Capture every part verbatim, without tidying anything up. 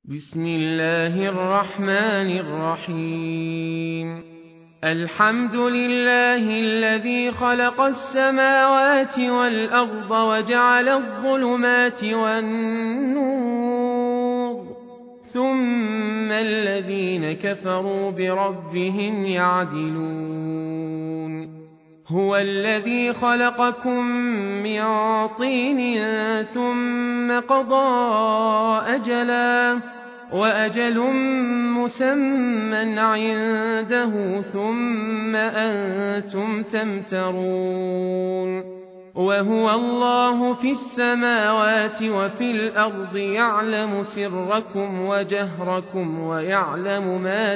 بسم الله الرحمن الرحيم الحمد لله الذي خلق السماوات والأرض وجعل الظلمات والنور ثم الذين كفروا بربهم يعدلون هو الذي خلقكم من طين ثم قضى أجلا وأجل مسمى عنده ثم أنتم تمترون وهو الله في السماوات وفي الأرض يعلم سركم وجهركم ويعلم ما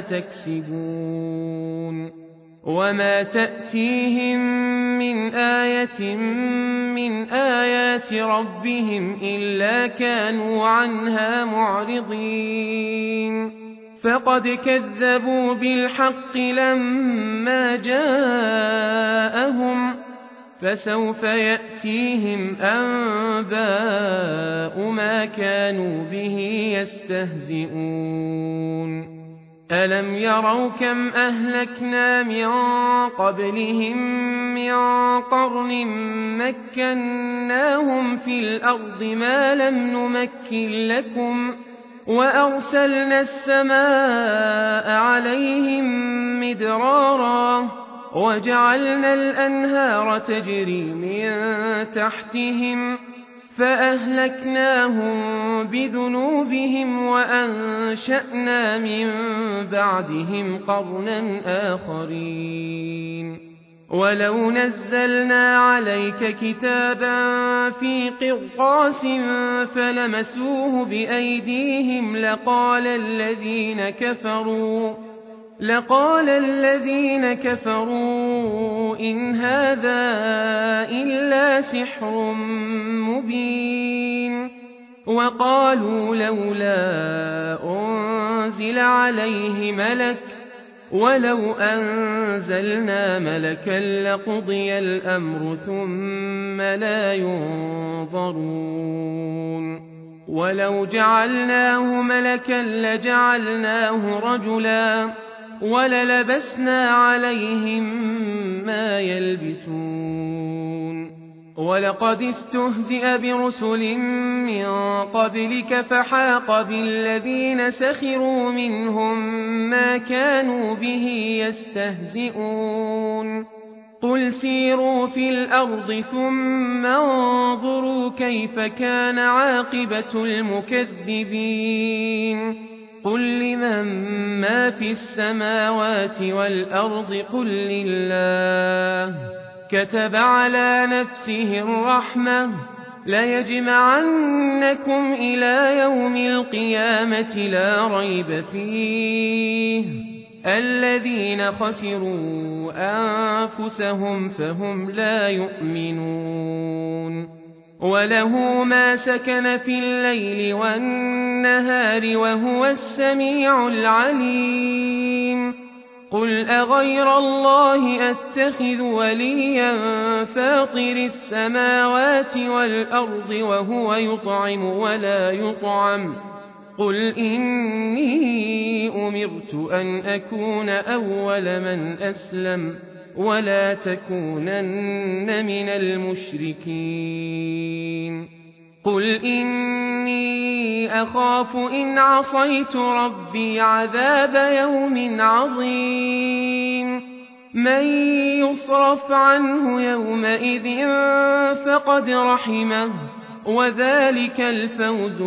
تكسبون وما تأتيهم من آية من آيات ربهم إلا كانوا عنها معرضين فقد كذبوا بالحق لما جاءهم فسوف يأتيهم أنباء ما كانوا به يستهزئون ألم يروا كم أهلكنا من قبلهم من قرن مكناهم في الأرض ما لم نمكن لكم وأرسلنا السماء عليهم مدرارا وجعلنا الأنهار تجري من تحتهم فأهلكناهم بذنوبهم وأنشأنا من بعدهم قرنا آخرين ولو نزلنا عليك كتابا في قرطاس فلمسوه بأيديهم لقال الذين كفروا لقال الذين كفروا إن هذا إلا سحر مبين وقالوا لولا أنزل عليه ملك ولو أنزلنا ملكا لقضي الأمر ثم لا ينظرون ولو جعلناه ملكا لجعلناه رجلا وللبسنا عليهم ما يلبسون ولقد استهزئ برسل من قبلك فحاق بالذين سخروا منهم ما كانوا به يستهزئون قل سيروا في الأرض ثم انظروا كيف كان عاقبة المكذبين قل لمن ما في السماوات والأرض قل لله كتب على نفسه الرحمة ليجمعنكم إلى يوم القيامة لا ريب فيه الذين خسروا أنفسهم فهم لا يؤمنون وله ما سكن في الليل والنهار وهو السميع العليم قل أغير الله أتخذ وليا فاطر السماوات والأرض وهو يطعم ولا يطعم قل إني أمرت أن أكون أول من أسلم ولا تكونن من المشركين قل إني أخاف إن عصيت ربي عذاب يوم عظيم من يصرف عنه يومئذ فقد رحمه وذلك الفوز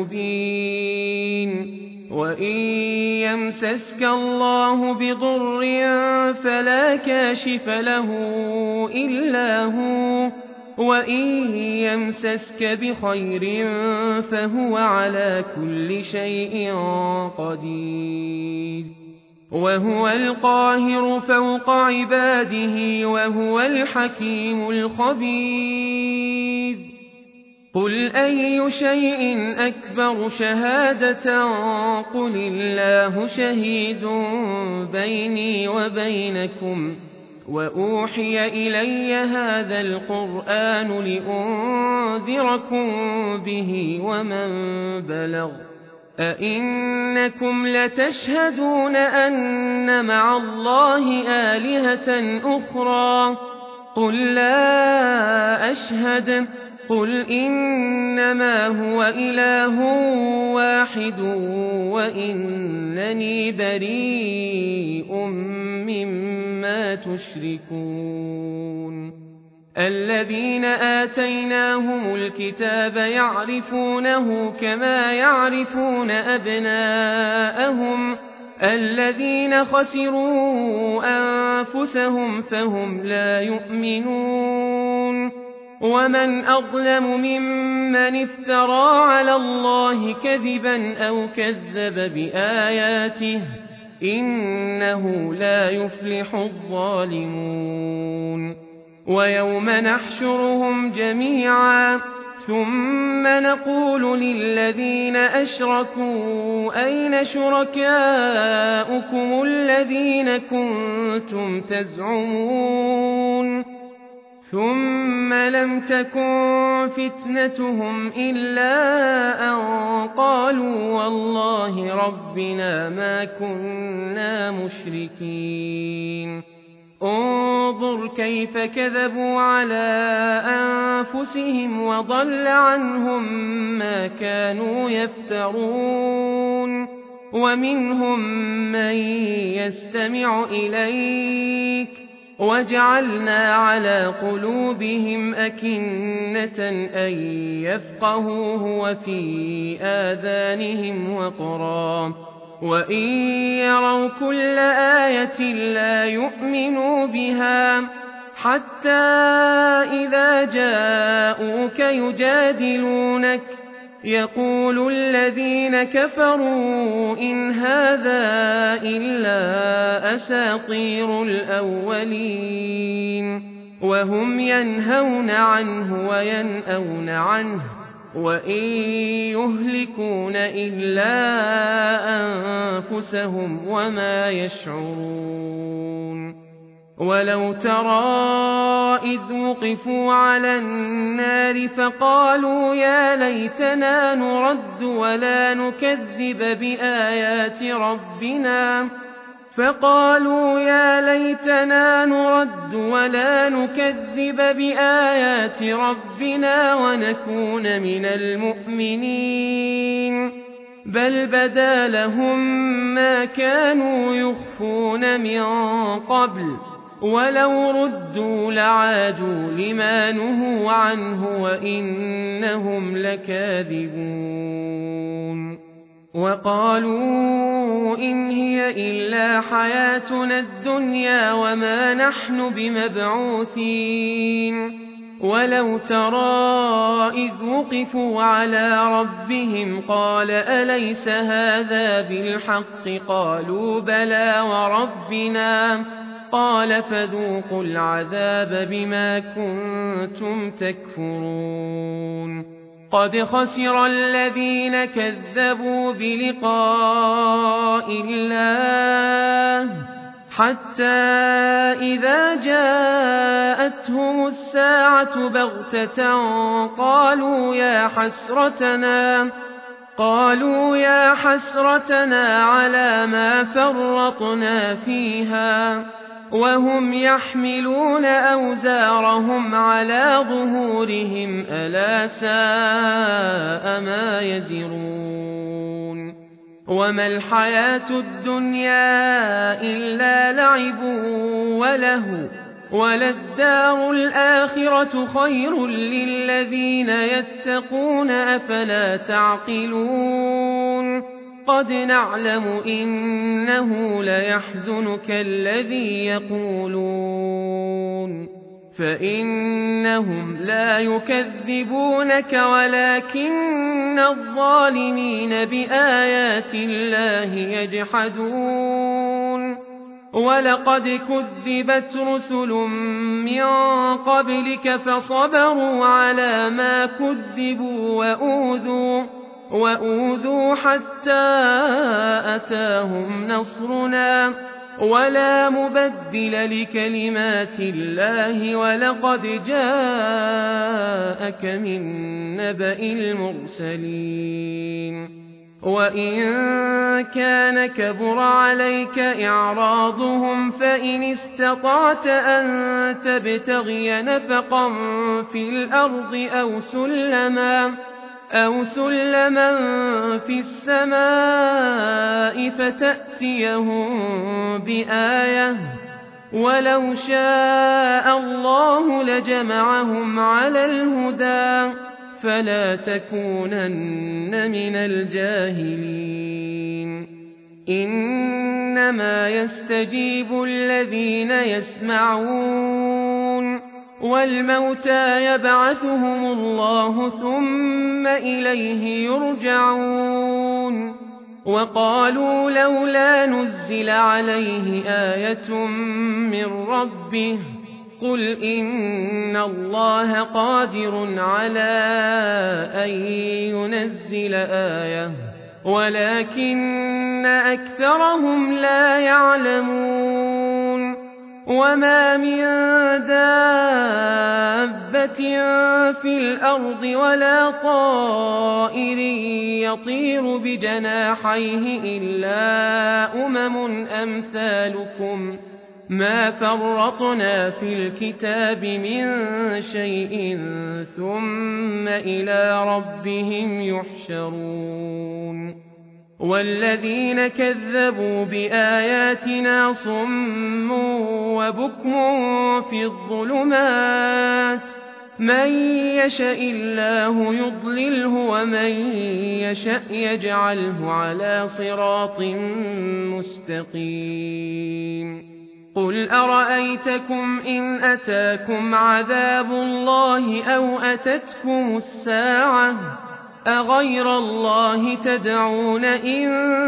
المبين وإن يمسسك الله بضر فلا كاشف له إلا هو وإن يمسسك بخير فهو على كل شيء قدير وهو القاهر فوق عباده وهو الحكيم الخبير قل أي شيء أكبر شهادة قل الله شهيد بيني وبينكم وأوحي إلي هذا القرآن لأنذركم به ومن بلغ أئنكم لتشهدون أن مع الله آلهة أخرى قل لا أشهد قل إنما هو إله واحد وإنني بريء مما تشركون الذين آتيناهم الكتاب يعرفونه كما يعرفون أبناءهم الذين خسروا أنفسهم فهم لا يؤمنون ومن أظلم ممن افترى على الله كذبا أو كذب بآياته إنه لا يفلح الظالمون ويوم نحشرهم جميعا ثم نقول للذين أشركوا أين شركاؤكم الذين كنتم تزعمون ثم لم تكن فتنتهم إلا أن قالوا والله ربنا ما كنا مشركين انظر كيف كذبوا على أنفسهم وضل عنهم ما كانوا يفترون ومنهم من يستمع إليك وجعلنا على قلوبهم أكنة أن يفقهوه وفي آذانهم وقرا وإن يروا كل آية لا يؤمنوا بها حتى إذا جاءوك يجادلونك يقول الذين كفروا إن هذا إلا أساطير الأولين وهم ينهون عنه وينأون عنه وإن يهلكون إلا أنفسهم وما يشعرون ولو ترى إذ وقفوا على النار فقالوا يا ليتنا نرد ولا نكذب بآيات ربنا فقالوا يا ليتنا نرد ولا نكذب بآيات ربنا ونكون من المؤمنين بل بدا لهم ما كانوا يخفون من قبل ولو ردوا لعادوا لما نهوا عنه وإنهم لكاذبون وقالوا إن هي إلا حياتنا الدنيا وما نحن بمبعوثين ولو ترى إذ وقفوا على ربهم قال أليس هذا بالحق قالوا بلى وربنا قال فذوقوا العذاب بما كنتم تكفرون قد خسر الذين كذبوا بلقاء الله حتى إذا جاءتهم الساعة بغتة قالوا يا حسرتنا قالوا يا حسرتنا على ما فرطنا فيها وهم يحملون أوزارهم على ظهورهم ألا ساء ما يزرون وما الحياة الدنيا إلا لعب وله وللدار الآخرة خير للذين يتقون أفلا تعقلون قد نعلم إنه ليحزنك الذي يقولون فإنهم لا يكذبونك ولكن الظالمين بآيات الله يجحدون ولقد كذبت رسل من قبلك فصبروا على ما كذبوا وأوذوا وأوذوا حتى أتاهم نصرنا ولا مبدل لكلمات الله ولقد جاءك من نبأ المرسلين وإن كان كبر عليك إعراضهم فإن استطعت أن تبتغي نفقا في الأرض أو سلما أو سلما في السماء فتأتيهم بآية ولو شاء الله لجمعهم على الهدى فلا تكونن من الجاهلين إنما يستجيب الذين يسمعون والموتى يبعثهم الله ثم إليه يرجعون وقالوا لولا نزل عليه آية من ربه قل إن الله قادر على أن ينزل آية ولكن أكثرهم لا يعلمون وما من دابة في الأرض ولا طائر يطير بجناحيه إلا أمم أمثالكم ما فرطنا في الكتاب من شيء ثم إلى ربهم يحشرون والذين كذبوا بآياتنا صم وبكم في الظلمات من يشاء الله يضلله ومن يشاء يجعله على صراط مستقيم قل أرأيتكم إن أتاكم عذاب الله أو أتتكم الساعة أغير الله تدعون إن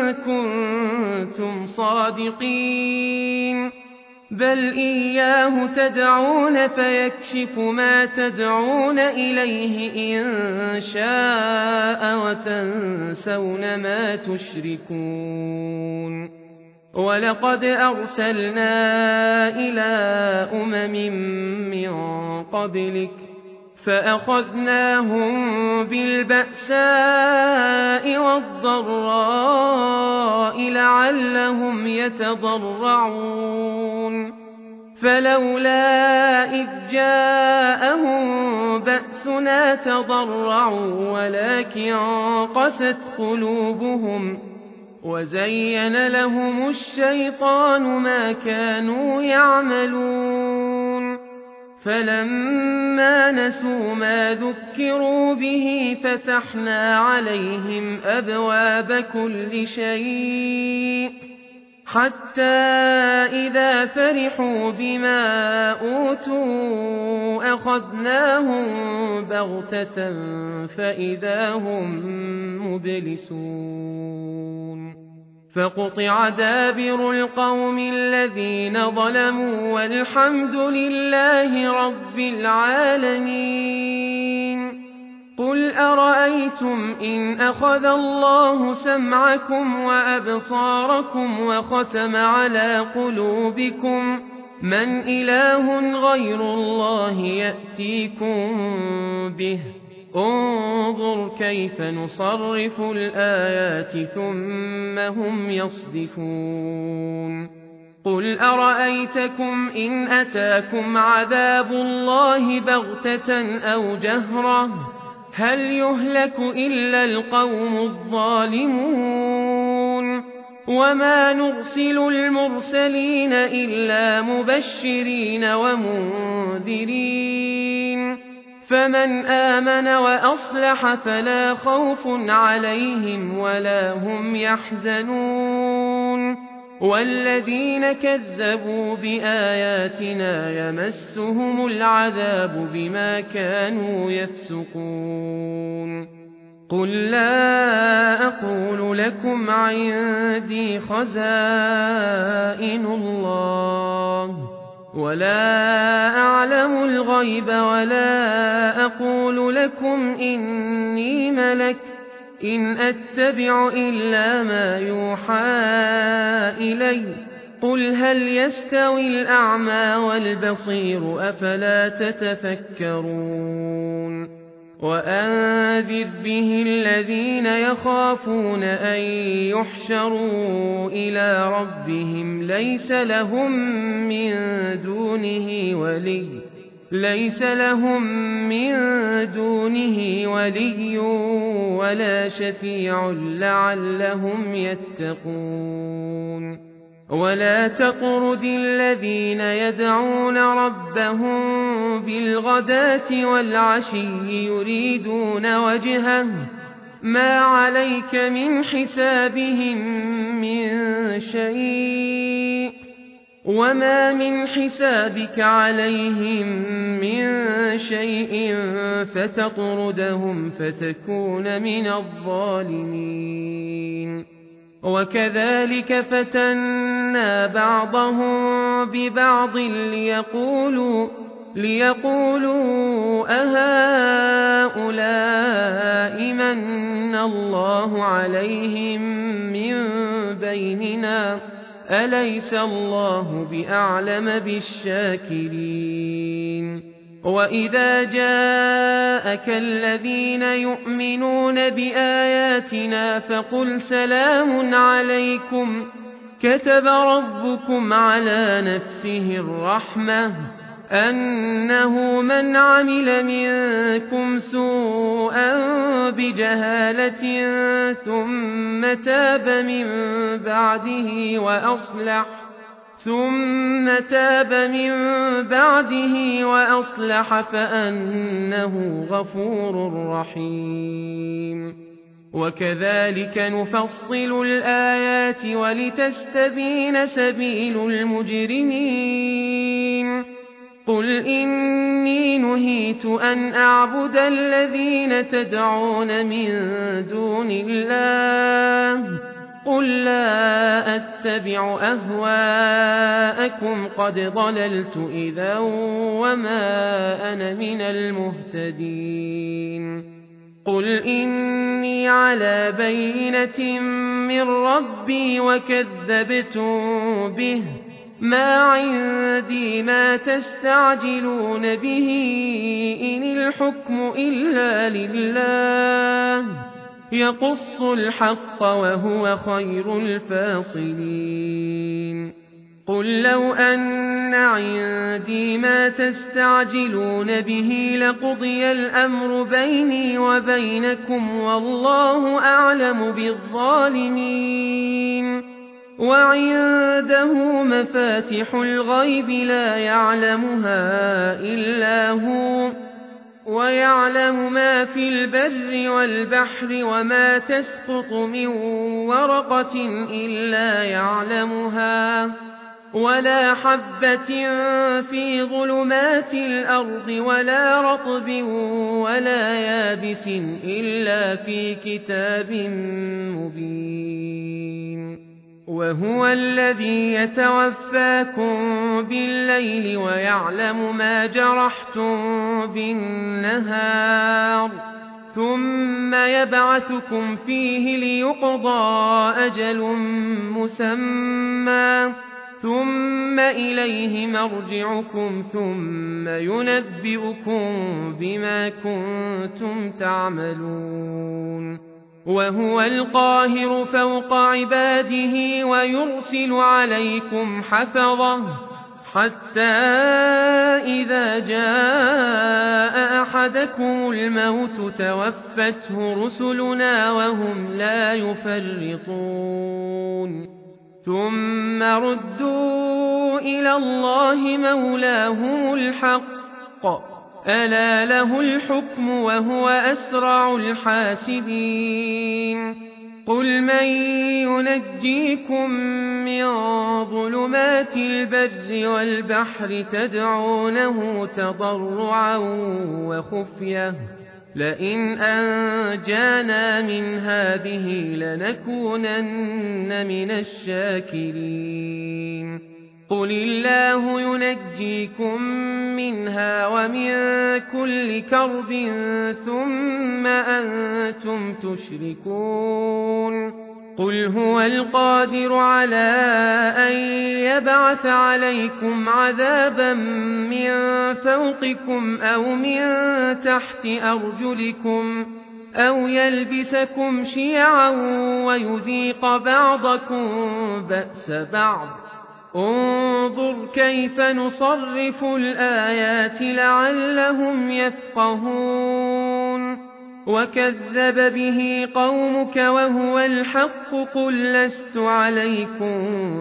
كنتم صادقين بل إياه تدعون فيكشف ما تدعون إليه إن شاء وتنسون ما تشركون ولقد أرسلنا إلى أمم من قبلك فأخذناهم بالبأساء والضراء لعلهم يتضرعون فلولا إذ جاءهم بأسنا تضرعوا ولكن قست قلوبهم وزين لهم الشيطان ما كانوا يعملون فلما نسوا ما ذكروا به فتحنا عليهم أبواب كل شيء حتى إذا فرحوا بما أوتوا أخذناهم بغتة فإذا هم مبلسون فقطع دابر القوم الذين ظلموا والحمد لله رب العالمين قل أرأيتم إن أخذ الله سمعكم وأبصاركم وختم على قلوبكم من إله غير الله يأتيكم به انظر كيف نصرف الآيات ثم هم يصدفون قل أرأيتكم إن أتاكم عذاب الله بغتة أو جهرة هل يهلك إلا القوم الظالمون وما نرسل المرسلين إلا مبشرين ومنذرين فمن آمن وأصلح فلا خوف عليهم ولا هم يحزنون والذين كذبوا بآياتنا يمسهم العذاب بما كانوا يفسقون قل لا أقول لكم عندي خزائن الله ولا أعلم الغيب ولا أقول لكم إني ملك إن أتبع إلا ما يوحى إلي قل هل يستوي الأعمى والبصير أفلا تتفكرون وأنذر به الذين يخافون أن يحشروا إلى ربهم ليس لهم من دونه ولي ليس لهم من دونه ولي ولا شفيع لعلهم يتقون ولا تطرد الذين يدعون ربهم بالغداة والعشي يريدون وجهه ما عليك من حسابهم من شيء وما من حسابك عليهم من شيء فتطردهم فتكون من الظالمين وكذلك فتنا بعضهم ببعض ليقولوا ليقولوا أهؤلاء من الله عليهم من بيننا أليس الله بأعلم بالشاكرين وإذا جاءك الذين يؤمنون بآياتنا فقل سلام عليكم كتب ربكم على نفسه الرحمة أنه من عمل منكم سوءا بجهالة ثم تاب من بعده وأصلح ثم تاب من بعده وأصلح فأنه غفور رحيم وكذلك نفصل الآيات ولتستبين سبيل المجرمين قل إني نهيت أن أعبد الذين تدعون من دون الله قل لا أتبع أهواءكم قد ضللت إذا وما أنا من المهتدين قل إني على بينة من ربي وكذبتم به ما عندي ما تستعجلون به إن الحكم إلا لله يقص الحق وهو خير الفاصلين قل لو أن عندي ما تستعجلون به لقضي الأمر بيني وبينكم والله أعلم بالظالمين وعنده مفاتح الغيب لا يعلمها إلا هو ويعلم ما في البر والبحر وما تسقط من ورقة إلا يعلمها ولا حبة في ظلمات الأرض ولا رطب ولا يابس إلا في كتاب مبين وهو الذي يتوفاكم بالليل ويعلم ما جرحتم بالنهار ثم يبعثكم فيه ليقضى أجل مسمى ثم إليه مرجعكم ثم ينبئكم بما كنتم تعملون وهو القاهر فوق عباده ويرسل عليكم حفظه حتى إذا جاء أحدكم الموت توفته رسلنا وهم لا يفرطون ثم ردوا إلى الله مولاهم الحق ألا له الحكم وهو أسرع الحاسبين قل من ينجيكم من ظلمات البر والبحر تدعونه تضرعا وخفية لئن أنجانا من هذه لنكونن من الشاكرين قل الله ينجيكم منها ومن كل كرب ثم أنتم تشركون قل هو القادر على أن يبعث عليكم عذابا من فوقكم أو من تحت أرجلكم أو يلبسكم شيعا ويذيق بعضكم بأس بعض انظر كيف نصرف الآيات لعلهم يفقهون وكذب به قومك وهو الحق قل لست عليكم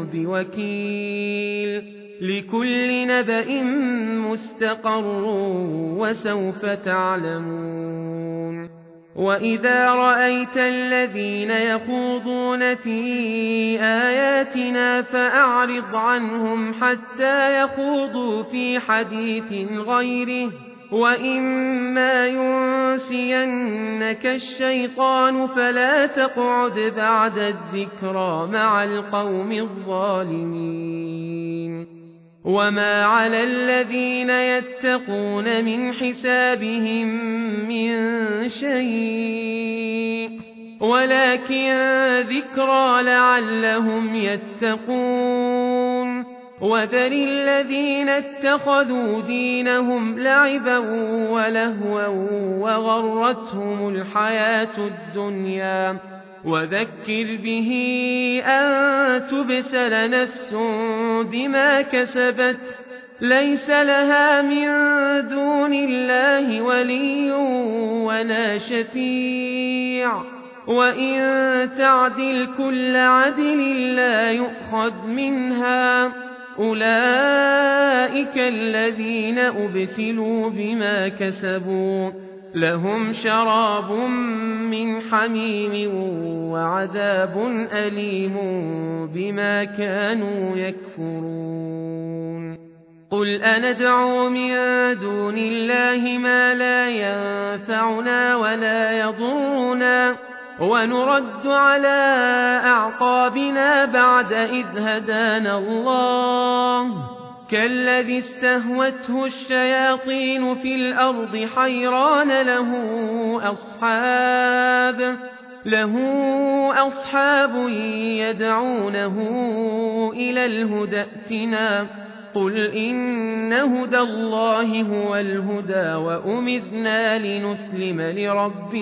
بوكيل لكل نبأ مستقر وسوف تعلمون وإذا رأيت الذين يخوضون في آياتنا فأعرض عنهم حتى يخوضوا في حديث غيره وإما ينسينك الشيطان فلا تقعد بعد الذكرى مع القوم الظالمين وما على الذين يتقون من حسابهم من شيء ولكن ذكرى لعلهم يتقون وذر الذين اتخذوا دينهم لعبا ولهوا وغرتهم الحياة الدنيا وذكر به أن تبسل نفس بما كسبت ليس لها من دون الله ولي ولا شفيع وإن تعدل كل عدل لا يؤخذ منها أولئك الذين أبسلوا بما كسبوا لهم شراب من حميم وعذاب أليم بما كانوا يكفرون قل أندعو من دون الله ما لا ينفعنا ولا يضرنا ونرد على أعقابنا بعد إذ هدانا الله كالذي استهوته الشياطين في الأرض حيران له أصحاب له أصحاب يدعونه إلى الهدى ائتنا قل إن هدى الله هو الهدى وأمرنا لنسلم لرب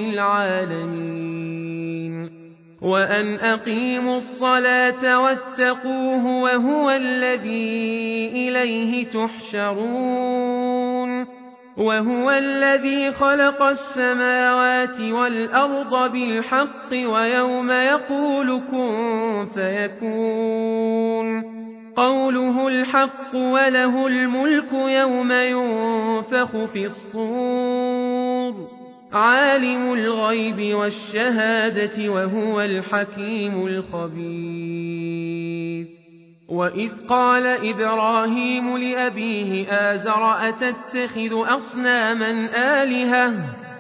العالمين وأن أقيموا الصلاة واتقوه وهو الذي إليه تحشرون وهو الذي خلق السماوات والأرض بالحق ويوم يقول كن فيكون قوله الحق وله الملك يوم ينفخ في الصور عالم الغيب والشهادة وهو الحكيم الخبير وإذ قال إبراهيم لأبيه آزر أتتخذ أصناما آلهة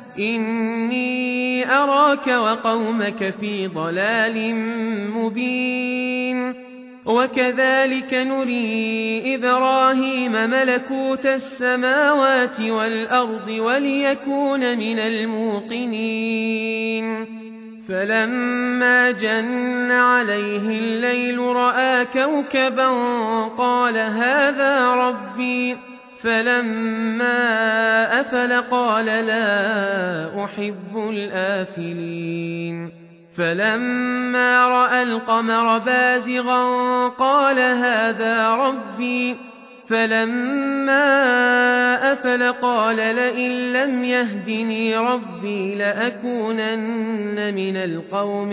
إني أراك وقومك في ضلال مبين وكذلك نري إبراهيم ملكوت السماوات والأرض وليكون من الموقنين فلما جن عليه الليل رأى كوكبا قال هذا ربي فلما أفل قال لا أحب الآفلين فلما رأى القمر بازغا قال هذا ربي فلما أفل قال لئن لم يهدني ربي لأكونن من القوم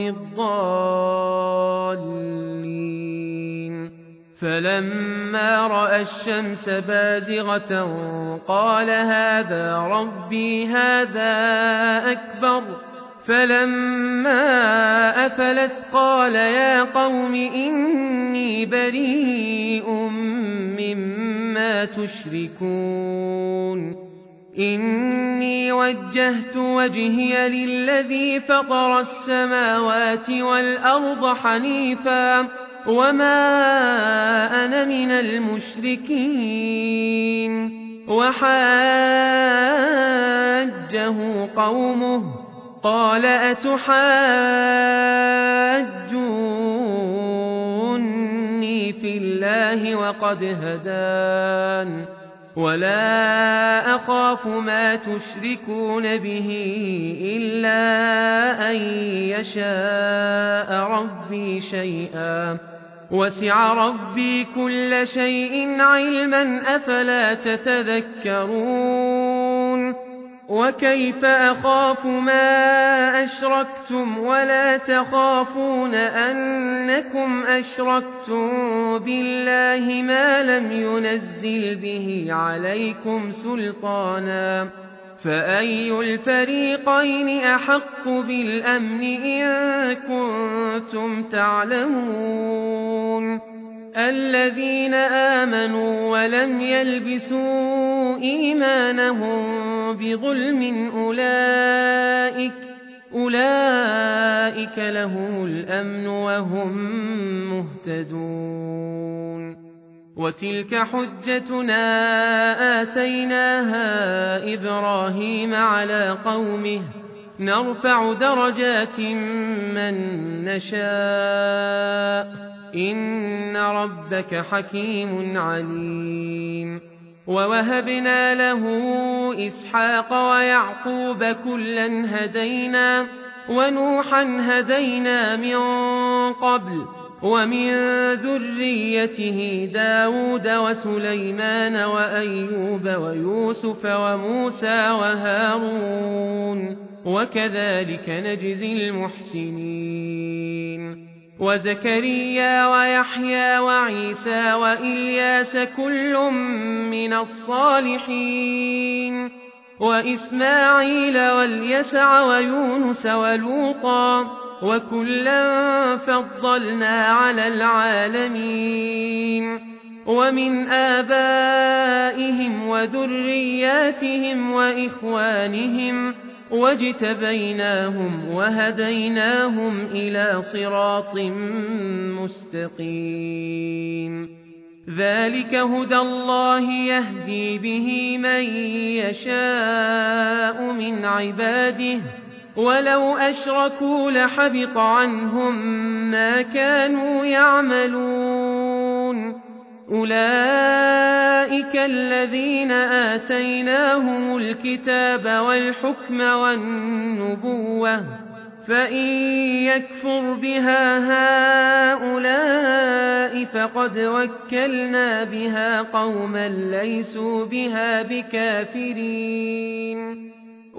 الضالين فلما رأى الشمس بازغة قال هذا ربي هذا أكبر فلما أفلت قال يا قوم إني بريء مما تشركون إني وجهت وجهي للذي فطر السماوات والأرض حنيفا وما أنا من المشركين وحاجه قومه قال أتحاجوني في الله وقد هدان ولا أخاف ما تشركون به إلا أن يشاء ربي شيئا وسع ربي كل شيء علما أفلا تتذكرون وكيف أخاف ما أشركتم ولا تخافون أنكم أشركتم بالله ما لم ينزل به عليكم سلطانا فأي الفريقين أحق بالأمن إن كنتم تعلمون الذين آمنوا ولم يلبسوا إيمانهم بظلم أولئك, أولئك لهم الأمن وهم مهتدون وتلك حجتنا آتيناها إبراهيم على قومه نرفع درجات من نشاء إن ربك حكيم عليم ووهبنا له إسحاق ويعقوب كلا هدينا ونوحا هدينا من قبل ومن ذريته داود وسليمان وأيوب ويوسف وموسى وهارون وكذلك نجزي المحسنين وزكريا ويحيى وعيسى وإلياس كل من الصالحين وإسماعيل واليسع ويونس ولوطا وكلا فضلنا على العالمين ومن آبائهم وذرياتهم وإخوانهم واجتبيناهم وهديناهم إلى صراط مستقيم ذلك هدى الله يهدي به من يشاء من عباده ولو أشركوا لحبط عنهم ما كانوا يعملون أولئك الذين آتيناهم الكتاب والحكم والنبوة فإن يكفر بها هؤلاء فقد وكلنا بها قوما ليسوا بها بكافرين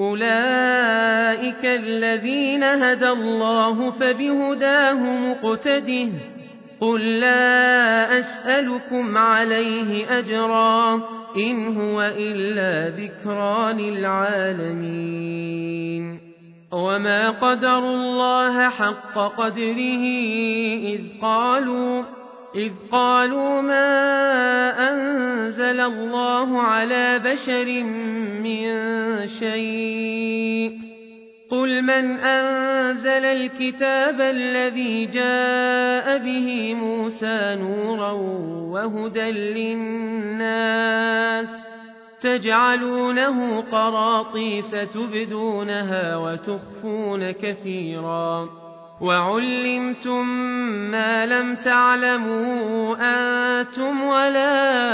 أولئك الذين هدى الله فبهداه مقتده قل لا أسألكم عليه أجرا إن هو إلا ذكرى للعالمين وما قدروا الله حق قدره إذ قالوا إذ قالوا ما أنزل الله على بشر من شيء قل من أنزل الكتاب الذي جاء به موسى نورا وهدى للناس تجعلونه قراطيس تبدونها وتخفون كثيرا وعلمتم ما لم تعلموا أنتم ولا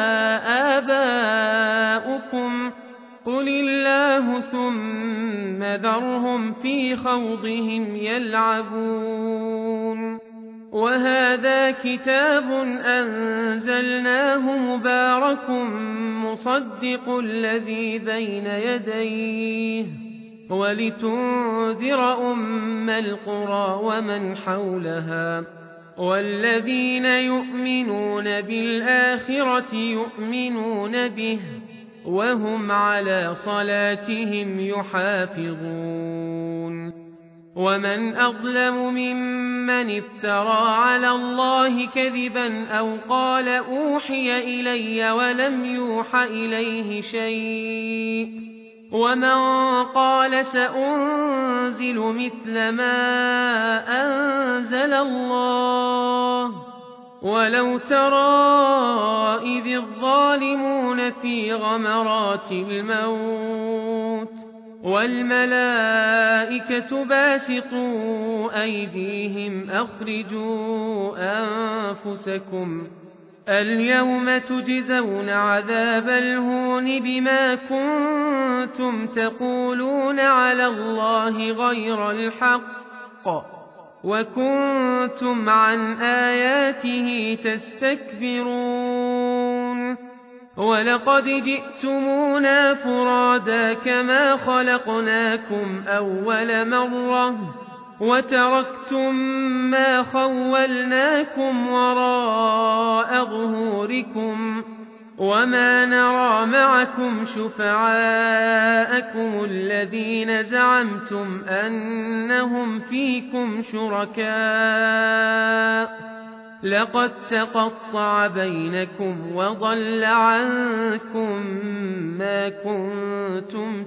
آباؤكم قل الله ثم ذرهم في خوضهم يلعبون وهذا كتاب أنزلناه مبارك مصدق الذي بين يديه ولتنذر أم القرى ومن حولها والذين يؤمنون بالآخرة يؤمنون به وهم على صلاتهم يحافظون ومن أظلم ممن افترى على الله كذبا أو قال أوحي إلي ولم يوح إليه شيء ومن قال سأنزل مثل ما أنزل الله ولو ترى إذ الظالمون في غمرات الموت والملائكة باسطوا أيديهم أخرجوا أنفسكم اليوم تجزون عذاب الهون بما كنتم تقولون على الله غير الحق وكنتم عن آياته تستكبرون ولقد جئتمونا فرادا كما خلقناكم أول مرة وتركتم ما خولناكم وراء ظهوركم وما نرى معكم شفعاءكم الذين زعمتم أنهم فيكم شركاء لقد تقطع بينكم وضل عنكم ما كنتم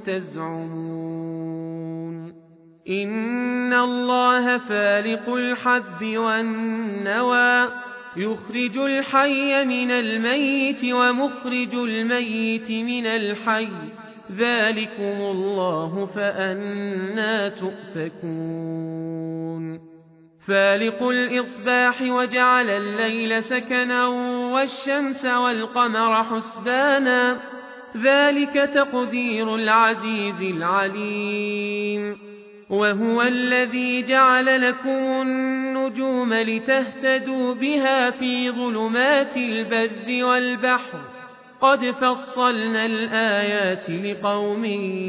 تزعمون إن الله فالق الحب والنوى يخرج الحي من الميت ومخرج الميت من الحي ذلكم الله فأنى تؤفكون فالق الإصباح وجعل الليل سكنا والشمس والقمر حسبانا ذلك تقدير العزيز العليم وهو الذي جعل لكم النجوم لتهتدوا بها في ظلمات البر والبحر قد فصلنا الآيات لقوم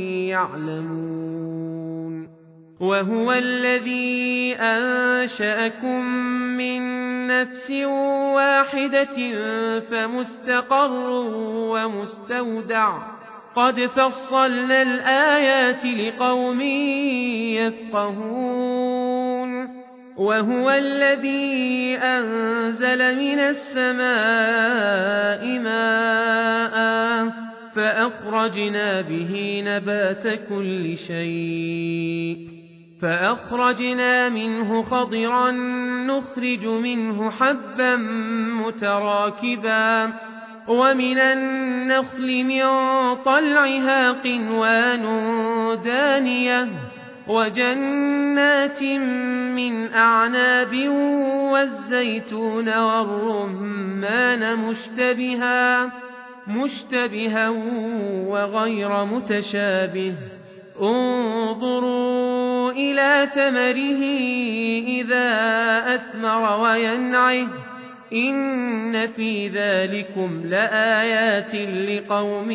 يعلمون وهو الذي أنشأكم من نفس واحدة فمستقر ومستودع قد فصلنا الآيات لقوم يفقهون وهو الذي أنزل من السماء ماء فأخرجنا به نبات كل شيء فأخرجنا منه خضرا نخرج منه حبا متراكبا ومن النخل من طلعها قنوان دانية وجنات من أعناب والزيتون والرمان مشتبها مشتبها وغير متشابه انظروا إلى ثمره إذا أثمر وينعه إن في ذلكم لآيات لقوم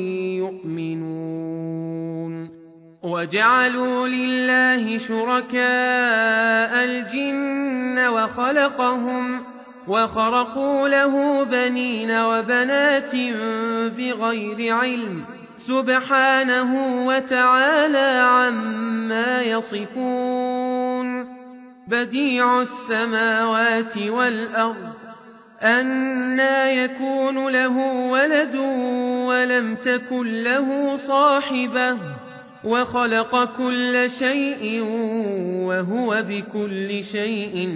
يؤمنون وجعلوا لله شركاء الجن وخلقهم وخرقوا له بنين وبنات بغير علم سبحانه وتعالى عما يصفون بديع السماوات والأرض أنى يكون له ولد ولم تكن له صاحبة وخلق كل شيء وهو بكل شيء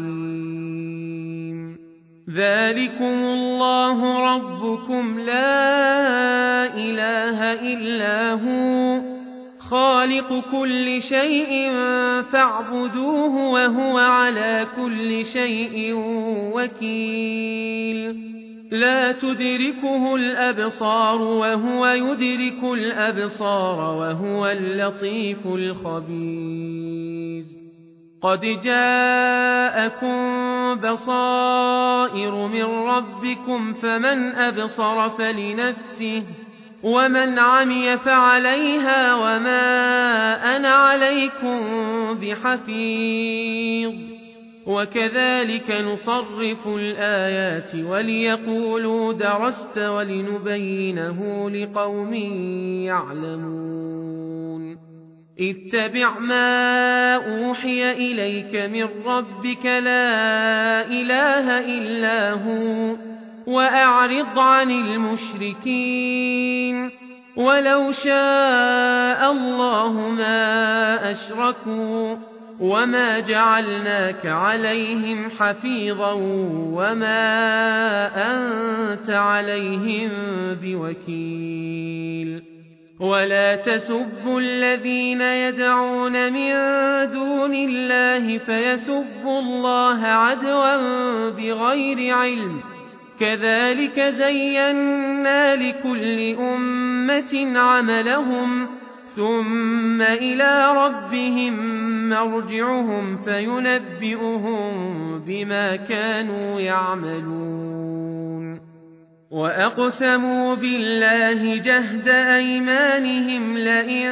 عليم ذلكم الله ربكم لا إله إلا هو خالق كل شيء فاعبدوه وهو على كل شيء وكيل لا تدركه الأبصار وهو يدرك الأبصار وهو اللطيف الخبير قد جاءكم بصائر من ربكم فمن أبصر فلنفسه ومن عمي فعليها وما أنا عليكم بحفيظ وكذلك نصرف الآيات وليقولوا درست ولنبينه لقوم يعلمون اتبع ما أوحي إليك من ربك لا إله إلا هو وأعرض عن المشركين ولو شاء الله ما أشركوا وما جعلناك عليهم حفيظا وما أنت عليهم بوكيل ولا تسبوا الذين يدعون من دون الله فيسبوا الله عدوا بغير علم كذلك زينا لكل أمة عملهم ثم إلى ربهم مرجعهم فينبئهم بما كانوا يعملون وأقسموا بالله جهد أيمانهم لئن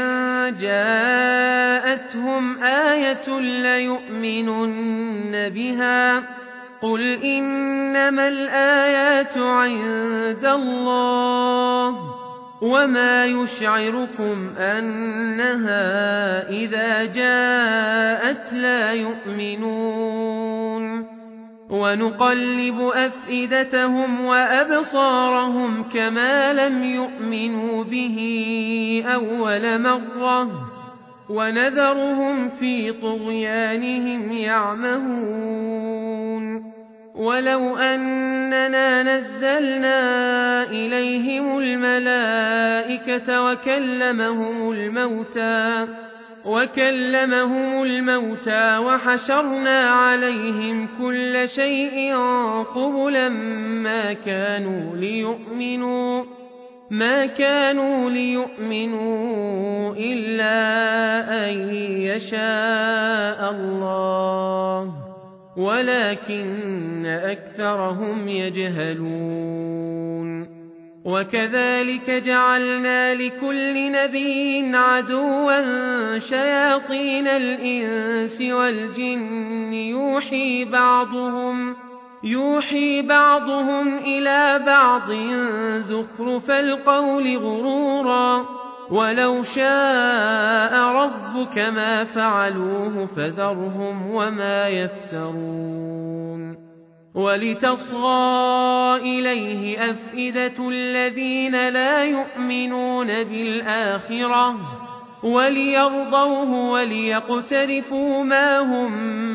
جاءتهم آية ليؤمنن بها قل إنما الآيات عند الله وما يشعركم أنها إذا جاءت لا يؤمنون ونقلب أفئدتهم وأبصارهم كما لم يؤمنوا به أول مرة ونذرهم في طغيانهم يعمهون ولو أننا نزلنا إليهم الملائكة وكلمهم الموتى وكلمهم الموتى وحشرنا عليهم كل شيء قبلا ما كانوا ليؤمنوا ما كانوا ليؤمنوا إلا أن يشاء الله ولكن أكثرهم يجهلون وكذلك جعلنا لكل نبي عدوا شياطين الإنس والجن يوحي بعضهم يوحي بعضهم إلى بعض زخرف القول غرورا ولو شاء ربك ما فعلوه فذرهم وما يفترون ولتصغى إليه أفئدة الذين لا يؤمنون بالآخرة وليرضوه وليقترفوا ما هم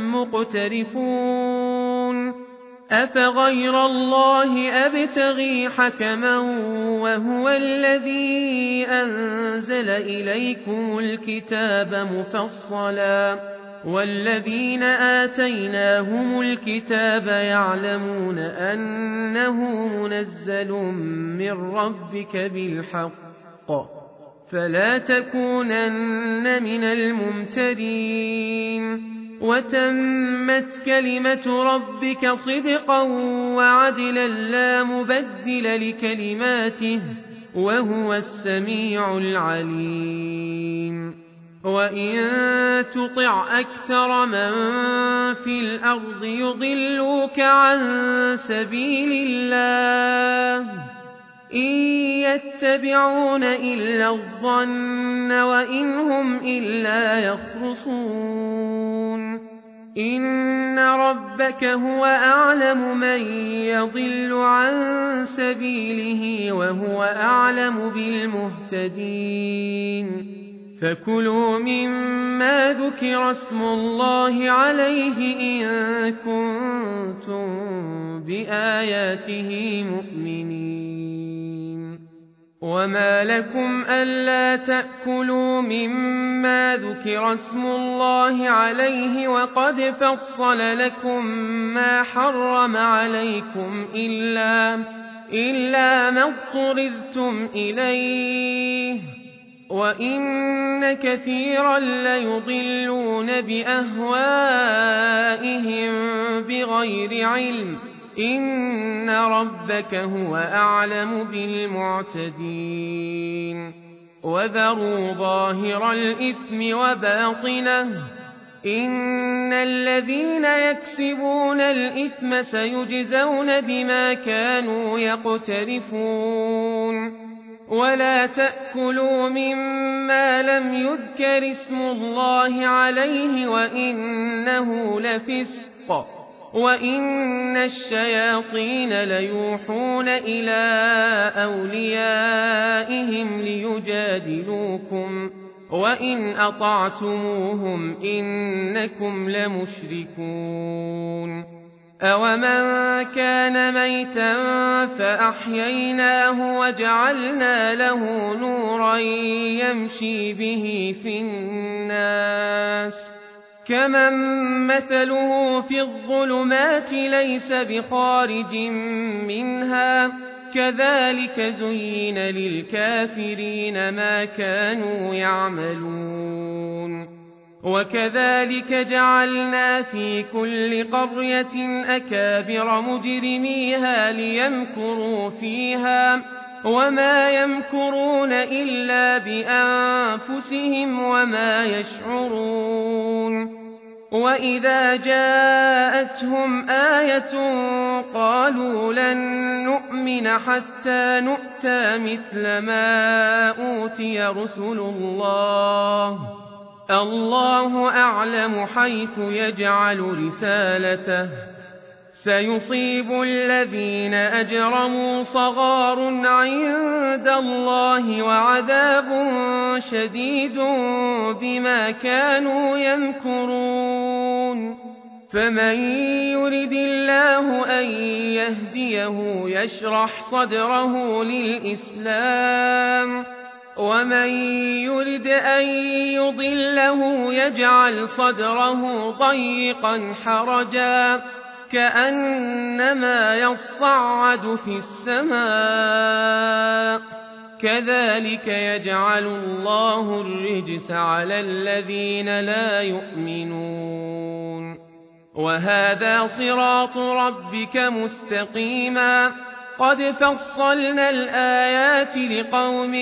مقترفون أفغير الله أبتغي حكما وهو الذي أنزل إليكم الكتاب مفصلا والذين آتيناهم الكتاب يعلمون أنه منزل من ربك بالحق فلا تكونن من الممترين وتمت كلمة ربك صدقا وعدلا لا مبدل لكلماته وهو السميع العليم وإن تطع أكثر من في الأرض يضلوك عن سبيل الله إن يتبعون إلا الظن وإن هم إلا يخرصون إن ربك هو أعلم من يضل عن سبيله وهو أعلم بالمهتدين فكلوا مما ذكر اسم الله عليه إن كنتم بآياته مؤمنين وما لكم ألا تأكلوا مما ذكر اسم الله عليه وقد فصل لكم ما حرم عليكم إلا, إلا ما اضطررتم إليه وإن كثيرا ليضلون بأهوائهم بغير علم إن ربك هو أعلم بالمعتدين وذروا ظاهر الإثم وباطنه إن الذين يكسبون الإثم سيجزون بما كانوا يقترفون ولا تأكلوا مما لم يذكر اسم الله عليه وإنه لفسق وإن الشياطين ليوحون إلى أوليائهم ليجادلوكم وإن أطعتموهم إنكم لمشركون أومن كان ميتا فأحييناه وجعلنا له نورا يمشي به في الناس كمن مثله في الظلمات ليس بخارج منها كذلك زين للكافرين ما كانوا يعملون وكذلك جعلنا في كل قرية أكابر مجرميها ليمكروا فيها وما يمكرون إلا بأنفسهم وما يشعرون وإذا جاءتهم آية قالوا لن نؤمن حتى نؤتى مثل ما أوتي رسل الله الله أعلم حيث يجعل رسالته سيصيب الذين أجرموا صغار عند الله وعذاب شديد بما كانوا يمكرون فمن يرد الله أن يهديه يشرح صدره للإسلام ومن يرد أن يضله يجعل صدره ضيقا حرجا كأنما يصعد في السماء كذلك يجعل الله الرجس على الذين لا يؤمنون وهذا صراط ربك مستقيما قد فصلنا الآيات لقوم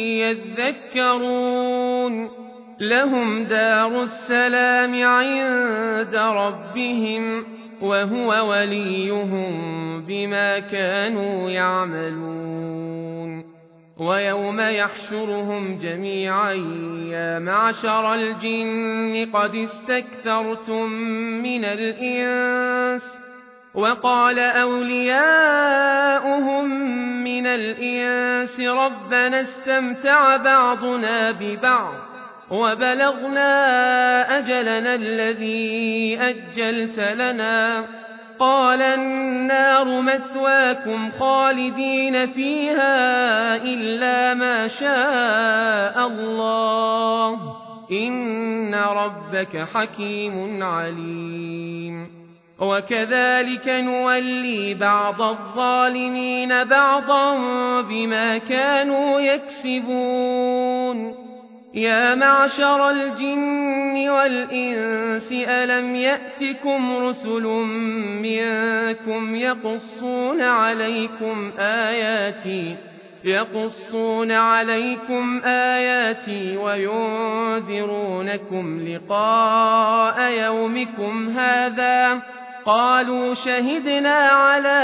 يذكرون لهم دار السلام عند ربهم وهو وليهم بما كانوا يعملون ويوم يحشرهم جميعا يا معشر الجن قد استكثرتم من الإنس وقال أولياؤهم من الإنس ربنا استمتع بعضنا ببعض وبلغنا أجلنا الذي أجلت لنا قال النار مثواكم خالدين فيها إلا ما شاء الله إن ربك حكيم عليم وكذلك نولي بعض الظالمين بعضا بما كانوا يكسبون يا معشر الجن والإنس ألم يأتكم رسل منكم يقصون عليكم آياتي يقصون عليكم آياتي وينذرونكم لقاء يومكم هذا قالوا شهدنا على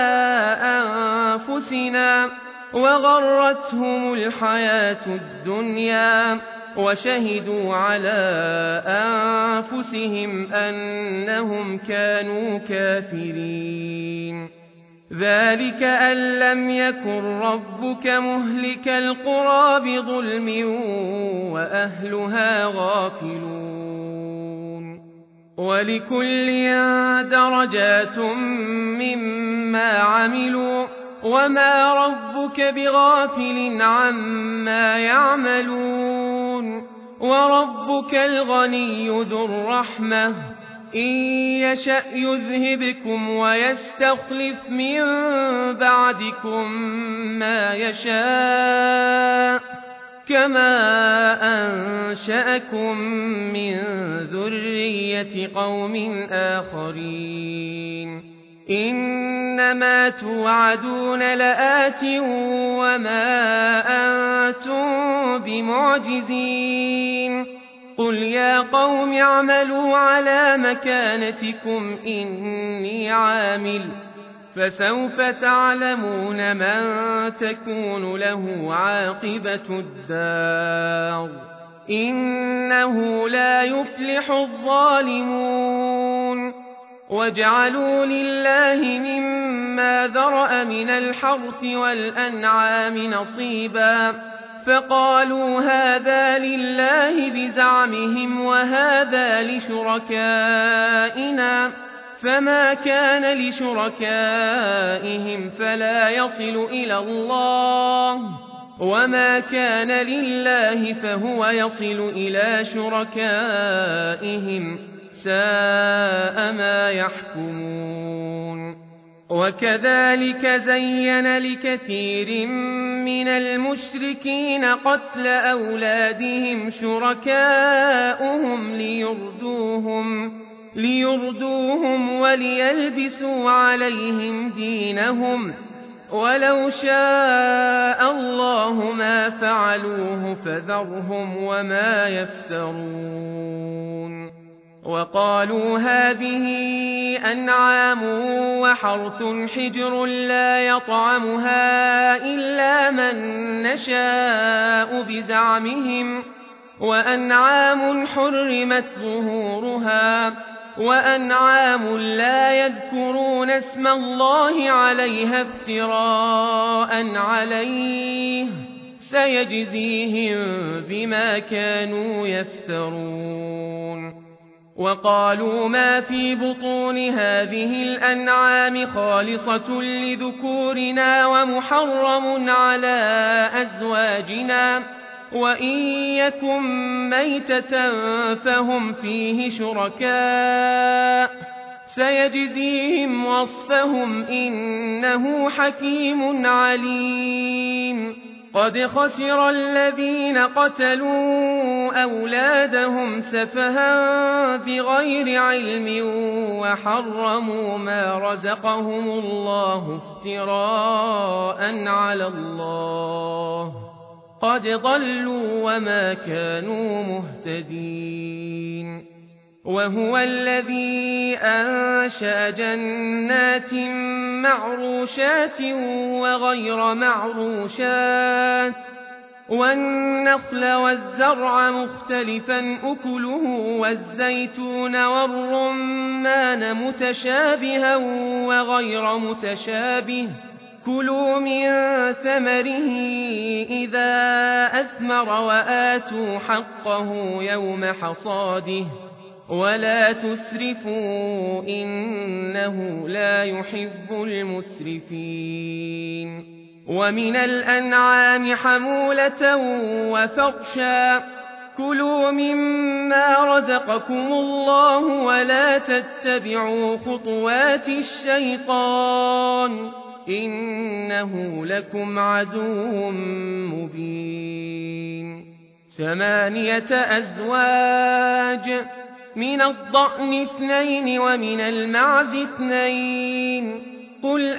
أنفسنا وغرتهم الحياة الدنيا وشهدوا على أنفسهم أنهم كانوا كافرين ذلك أن لم يكن ربك مهلك القرى بظلم وأهلها غافلون ولكل درجات مما عملوا وما ربك بغافل عما يعملون وربك الغني ذو الرحمة إن يشأ يذهبكم ويستخلف من بعدكم ما يشاء كما أنشأكم من ذرية قوم آخرين إنما توعدون لآت وما أنتم بمعجزين قل يا قوم اعملوا على مكانتكم إني عامل فسوف تعلمون من تكون له عاقبة الدار إنه لا يفلح الظالمون وجعلوا لله مما ذرأ من الحرث والأنعام نصيبا فقالوا هذا لله بزعمهم وهذا لشركائنا فما كان لشركائهم فلا يصل إلى الله وما كان لله فهو يصل إلى شركائهم ساء ما يحكمون وكذلك زين لكثير من المشركين قتل أولادهم شركاؤهم ليردوهم, ليردوهم وليلبسوا عليهم دينهم ولو شاء الله ما فعلوه فذرهم وما يفترون وقالوا هذه أنعام وحرث حجر لا يطعمها إلا من نشاء بزعمهم وأنعام حرمت ظهورها وأنعام لا يذكرون اسم الله عليها افتراء عليه سيجزيهم بما كانوا يفترون وقالوا ما في بطون هذه الأنعام خالصة لذكورنا ومحرم على أزواجنا وإن يكن ميتة فهم فيه شركاء سيجزيهم وصفهم إنه حكيم عليم قد خسر الذين قتلوا أولادهم سفها بغير علم وحرموا ما رزقهم الله افتراء على الله قد ضلوا وما كانوا مهتدين وهو الذي أنشأ جنات معروشات وغير معروشات والنخل والزرع مختلفا أكله والزيتون والرمان متشابها وغير متشابه كلوا من ثمره إذا أثمر وآتوا حقه يوم حصاده ولا تسرفوا إنه لا يحب المسرفين ومن الأنعام حمولة وفرشا كلوا مما رزقكم الله ولا تتبعوا خطوات الشيطان إنه لكم عدو مبين ثمانية أزواج من الضأن اثنين ومن المعز اثنين قل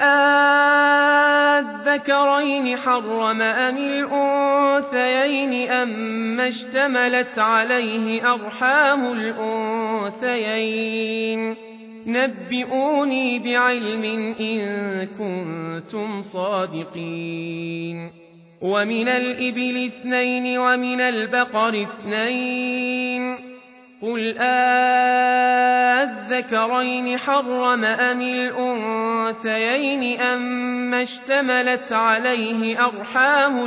آذكرين حرم أم الأنثيين أم اشتملت عليه أرحام الأنثيين نبئوني بعلم إن كنتم صادقين ومن الإبل اثنين ومن البقر اثنين قل آذكرين حرم أم الأنثيين أم اشتملت عليه أرحام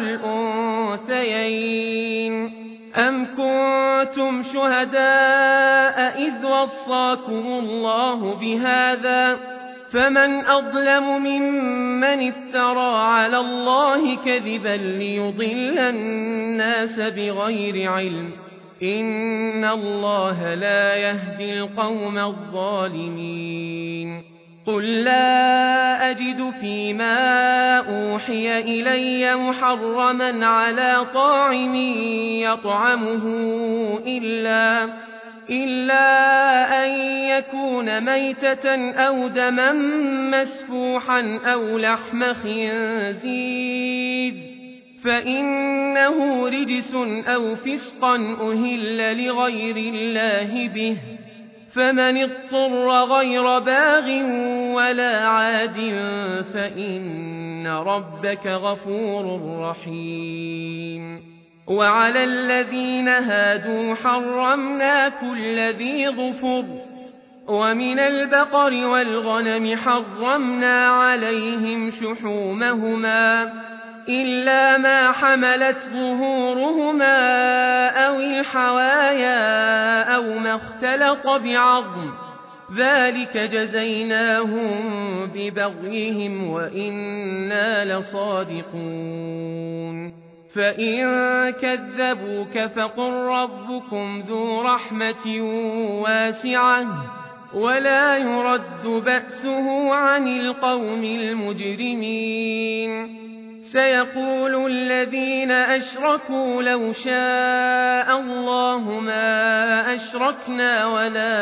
الأنثيين أم كنتم شهداء إذ وصاكم الله بهذا فمن أظلم ممن افترى على الله كذبا ليضل الناس بغير علم إن الله لا يهدي القوم الظالمين قل لا أجد فيما أوحي إلي محرما على طاعم يطعمه إلا, إلا أن يكون ميتة أو دما مسفوحا أو لحم خنزير فإنه رجس أو فسقا أهل لغير الله به فمن اضطر غير باغ ولا عاد فإن ربك غفور رحيم وعلى الذين هادوا حرمنا كل ذي ظفر ومن البقر والغنم حرمنا عليهم شحومهما إلا ما حملت ظهورهما أو الحوايا أو ما اختلط بعظم ذلك جزيناهم ببغيهم وإنا لصادقون فإن كذبوك فقل ربكم ذو رحمة واسعة ولا يرد بأسه عن القوم المجرمين سيقول الذين أشركوا لو شاء الله ما أشركنا ولا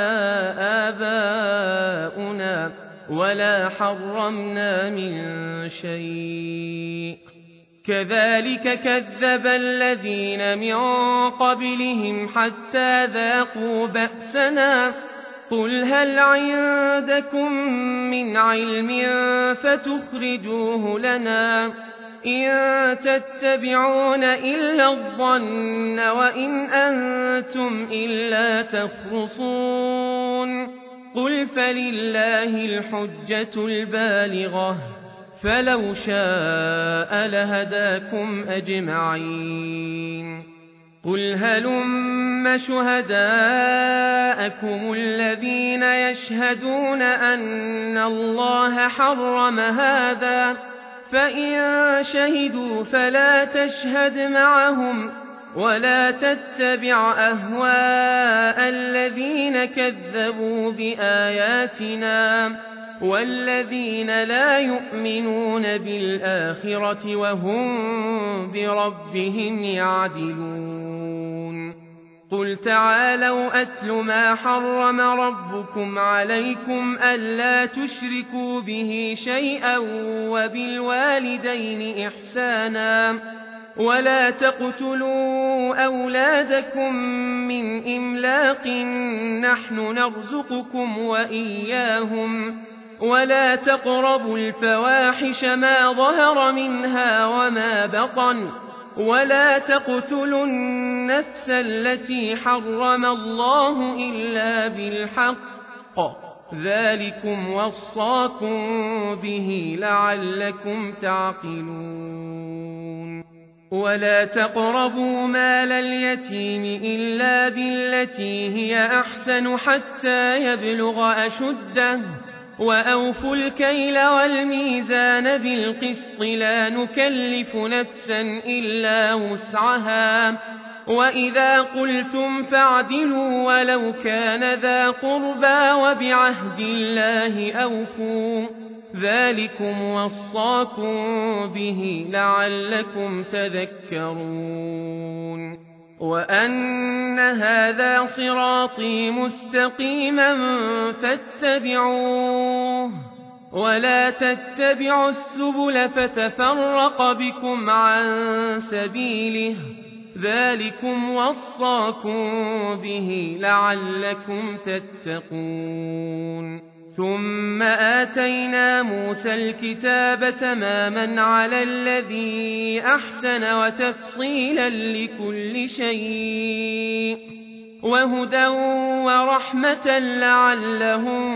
آباؤنا ولا حرمنا من شيء كذلك كذب الذين من قبلهم حتى ذاقوا بأسنا قل هل عندكم من علم فتخرجوه لنا إن تتبعون إلا الظن وإن أنتم إلا تخرصون قل فلله الحجة البالغة فلو شاء لهداكم أجمعين قل هلم شهداءكم الذين يشهدون أن الله حرم هذا فإن شهدوا فلا تشهد معهم ولا تتبع أهواء الذين كذبوا بآياتنا والذين لا يؤمنون بالآخرة وهم بربهم يعدلون قل تعالوا أتل ما حرم ربكم عليكم ألا تشركوا به شيئا وبالوالدين إحسانا ولا تقتلوا أولادكم من إملاق نحن نرزقكم وإياهم ولا تقربوا الفواحش ما ظهر منها وما بطن ولا تقتلوا النفس التي حرم الله إلا بالحق ذلكم وصاكم به لعلكم تعقلون ولا تقربوا مال اليتيم إلا بالتي هي أحسن حتى يبلغ أشده وأوفوا الكيل والميزان بالقسط لا نكلف نفسا إلا وسعها وإذا قلتم فاعدلوا ولو كان ذا قربى وبعهد الله أوفوا ذلكم وصاكم به لعلكم تذكرون وأن هذا صراطي مستقيما فاتبعوه ولا تتبعوا السبل فتفرق بكم عن سبيله ذلكم وصاكم به لعلكم تتقون ثم آتينا موسى الكتاب تماما على الذي أحسن وتفصيلا لكل شيء وهدى ورحمة لعلهم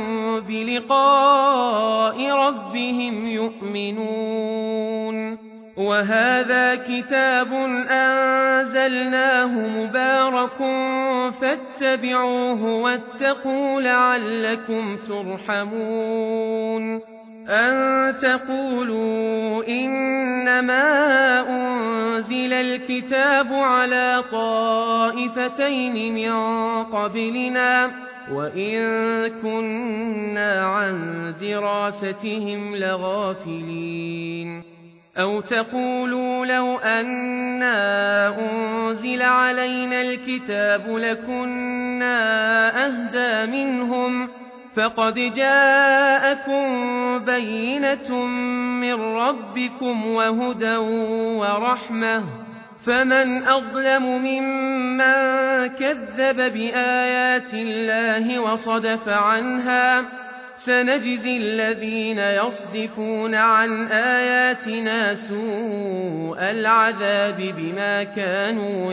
بلقاء ربهم يؤمنون وهذا كتاب أنزلناه مبارك فاتبعوه واتقوا لعلكم ترحمون أن تقولوا إنما أنزل الكتاب على طائفتين من قبلنا وإن كنا عن دراستهم لغافلين أو تقولوا لو أنا أنزل علينا الكتاب لكنا أهدى منهم فقد جاءكم بينة من ربكم وهدى ورحمة فمن أظلم ممن كذب بآيات الله وصدف عنها سنجزي الذين يصدفون عن آياتنا سوء العذاب بما كانوا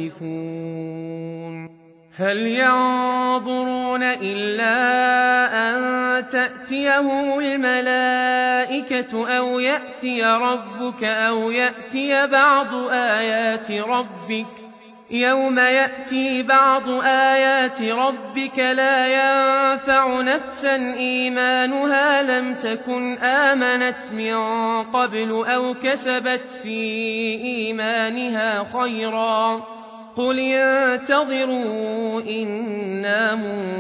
يصدفون هل ينظرون إلا أن تأتيهم الملائكة أو يأتي ربك أو يأتي بعض آيات ربك يوم يأتي بعض آيات ربك لا ينفع نفسا إيمانها لم تكن آمنت من قبل أو كسبت في إيمانها خيرا قل انتظروا إنا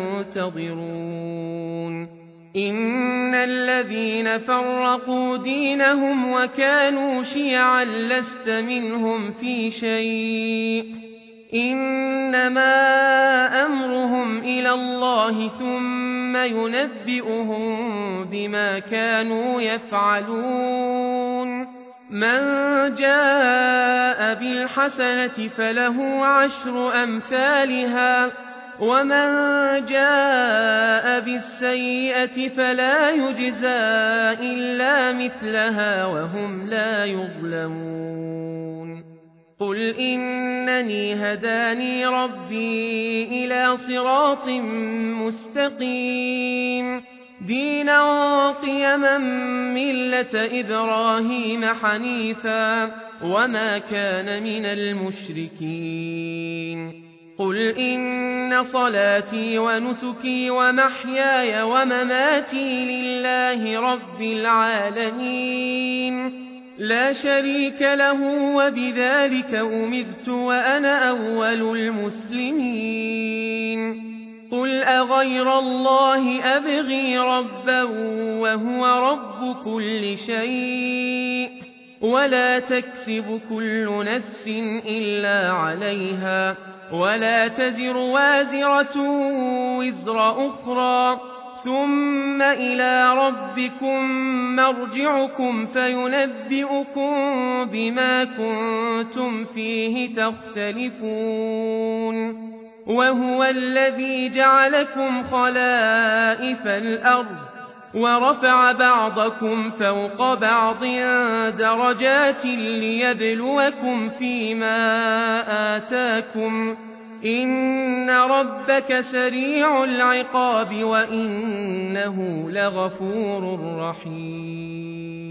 منتظرون إن الذين فرقوا دينهم وكانوا شيعا لست منهم في شيء إنما أمرهم إلى الله ثم ينبئهم بما كانوا يفعلون من جاء بالحسنة فله عشر أمثالها ومن جاء بالسيئة فلا يجزى إلا مثلها وهم لا يظلمون قل إنني هداني ربي إلى صراط مستقيم دينا قيما ملة إبراهيم حنيفا وما كان من المشركين قل إن صلاتي ونسكي ومحياي ومماتي لله رب العالمين لا شريك له وبذلك أمرت وأنا أول المسلمين قل أغير الله أبغي ربا وهو رب كل شيء ولا تكسب كل نفس إلا عليها ولا تزر وازرة وزر أخرى ثم إلى ربكم مرجعكم فينبئكم بما كنتم فيه تختلفون وهو الذي جعلكم خلائف الأرض ورفع بعضكم فوق بعض درجات ليبلوكم فيما آتاكم إن ربك سريع العقاب وإنه لغفور رحيم